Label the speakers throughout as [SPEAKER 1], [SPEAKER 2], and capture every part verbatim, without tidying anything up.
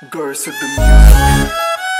[SPEAKER 1] Girls of the music.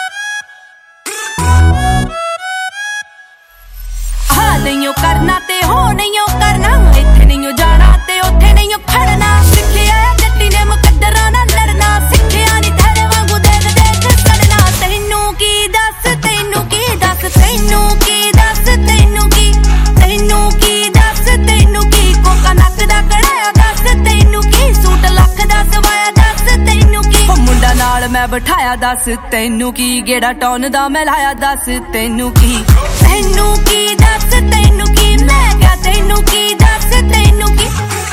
[SPEAKER 2] हाँ नहीं करना ते हो नहीं करना, इत्थे नहीं जाना ते उत्थे नहीं खड़ना। सिखिया जट्टी ने मुकद्दरा ना लड़ना, सिखिया नी तेरे वांगू देख देख सड़ना। तैनू की दस तैनू की दस तैनू की दस तैनू की तैनू की दस तैनू की कोका नक दा कड़ाया दस तैनू की सूट लख दा सवाया दस तैनू की मुंडा नाल मैं बिठाया दस तैनू की गेड़ा टॉन दा मैं लाया दस तैनू की तैनू की दस तैनू की मैं क्या तैनू की दस तैनू की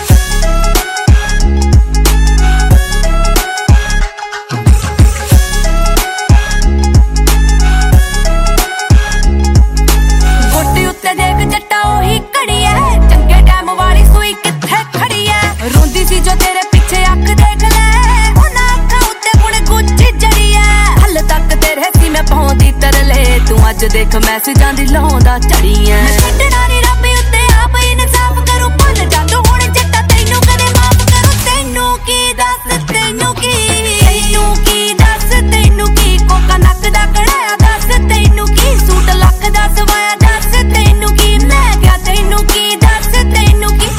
[SPEAKER 2] गोटी उत्ते देख जट्टा ओही घड़ी है, चंगे टाइम वाली सूई कित्थे खड़ी है। रोंदी सी जो तेरे पीछे अख देख ले, उन्हां अखां उत्ते हुण गुच्ची जड़ी है। हल तक तेरे सी मैं पहुंची तरले, तू अज देख मैसेजां दी लाउंदा चढ़ी है। छड्डना नी रब उत्ते आप इंसाफ करूं, भुल जा तू हुण जट्टा तैनू कदे माफ करूं। तैनू की दस तैनू की तैनू की दस तैनू की कोका नक दा कड़ाया दस तैनू की सूट लख दा सवाया दस तैनू की मैं क्या तैनू की दस तैनू की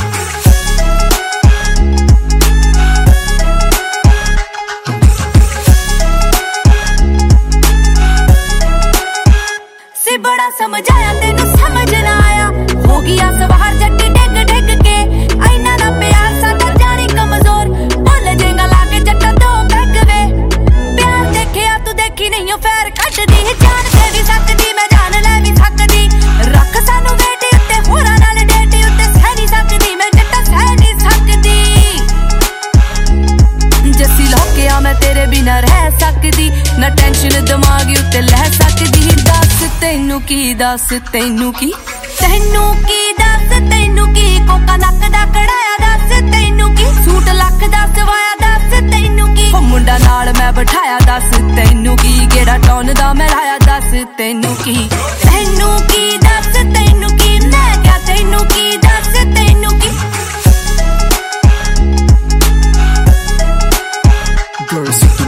[SPEAKER 2] से बड़ा समझाया तेनू समझ ना आया। हो गया सवार जट्टी डिग डिग के, ऐना ना प्यार सादा जानी कमजोर। भुल जेगा लाके जट्टा दो बैग वे, प्यार देखिया तू देखी नहीं फैर कटदी। जान दे भी सकदी मैं जान ले भी सकदी, रख सानू बेटी उत्ते होरा नाल डेटी उत्ते सह नहीं सकदी मैं जट्टा सह नहीं सकदी। जस्सी लौकिया मैं तेरे बिना रह सकदी, ना टेंशन दिमाग उत्ते लह सकदी। दस तैनू की दस तैनू की तैनू की दस तैनू की कोका नक दा कड़ाया दस तैनू की सूट लख दा सवाया दस तैनू की मुंडा नाल मैं बिठाया दस तैनू की गेड़ा टॉन दा मैं लाया दस तैनू की तैनू की दस तैनू की मैं क्या तैनू की दस तैनू की
[SPEAKER 1] Girls of the